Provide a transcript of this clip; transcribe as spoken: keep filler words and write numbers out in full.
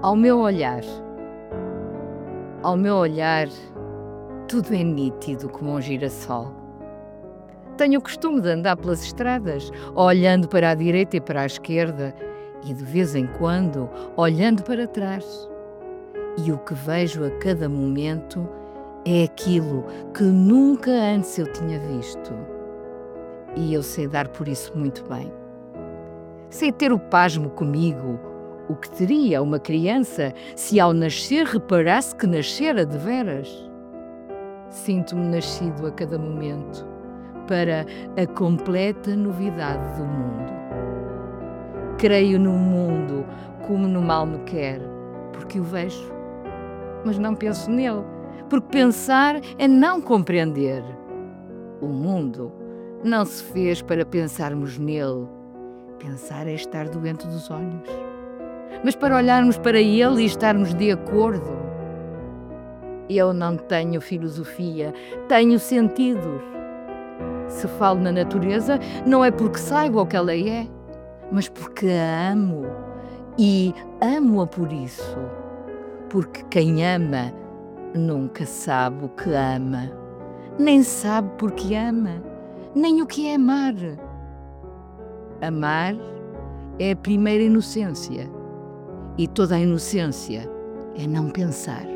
Ao meu olhar, ao meu olhar, tudo é nítido como um girassol. Tenho o costume de andar pelas estradas, olhando para a direita e para a esquerda, e de vez em quando olhando para trás. E o que vejo a cada momento é aquilo que nunca antes eu tinha visto. E eu sei dar por isso muito bem. Sei ter o pasmo comigo, o que teria uma criança se ao nascer reparasse que nascera de veras. Sinto-me nascido a cada momento para a completa novidade do mundo. Creio no mundo como no mal me quer, porque o vejo, mas não penso nele, porque pensar é não compreender. O mundo não se fez para pensarmos nele. Pensar é estar doente dos olhos, mas para olharmos para ele e estarmos de acordo. Eu não tenho filosofia, tenho sentidos. Se falo na natureza, não é porque saiba o que ela é, mas porque a amo. E amo-a por isso. Porque quem ama nunca sabe o que ama, nem sabe porque ama, nem o que é amar. Amar é a primeira inocência, e toda a inocência é não pensar.